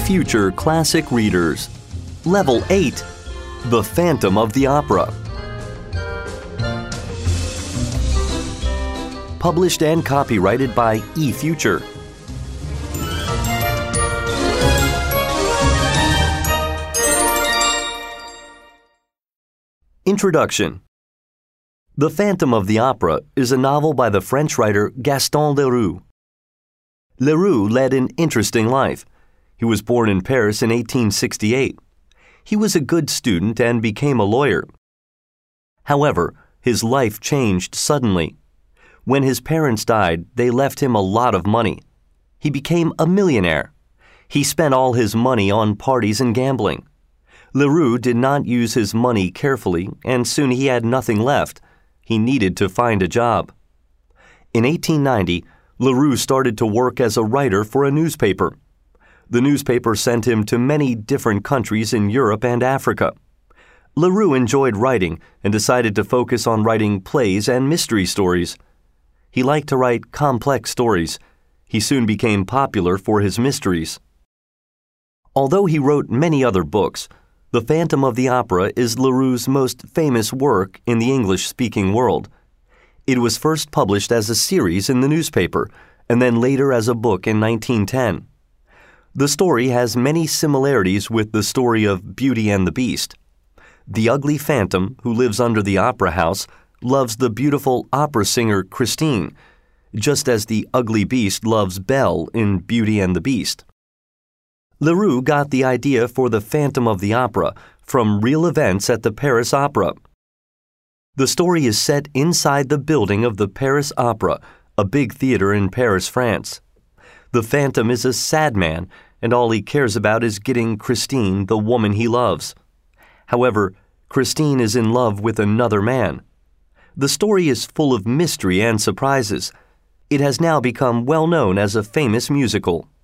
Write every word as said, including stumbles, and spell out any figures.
eFuture Classic Readers. Level eight, The Phantom of the Opera. Published and copyrighted by eFuture. Introduction. The Phantom of the Opera is a novel by the French writer Gaston Leroux. Leroux led an interesting life. He was born in Paris in eighteen sixty-eight. He was a good student and became a lawyer. However, his life changed suddenly. When his parents died, they left him a lot of money. He became a millionaire. He spent all his money on parties and gambling. Leroux did not use his money carefully, and soon he had nothing left. He needed to find a job. In eighteen ninety, Leroux started to work as a writer for a newspaper. The newspaper sent him to many different countries in Europe and Africa. Leroux enjoyed writing and decided to focus on writing plays and mystery stories. He liked to write complex stories. He soon became popular for his mysteries. Although he wrote many other books, The Phantom of the Opera is Leroux's most famous work in the English-speaking world. It was first published as a series in the newspaper, and then later as a book in nineteen ten. The story has many similarities with the story of Beauty and the Beast. The ugly phantom, who lives under the opera house, loves the beautiful opera singer Christine, just as the ugly beast loves Belle in Beauty and the Beast. Leroux got the idea for The Phantom of the Opera from real events at the Paris Opera. The story is set inside the building of the Paris Opera, a big theater in Paris, France. The Phantom is a sad man, and all he cares about is getting Christine, the woman he loves. However, Christine is in love with another man. The story is full of mystery and surprises. It has now become well known as a famous musical.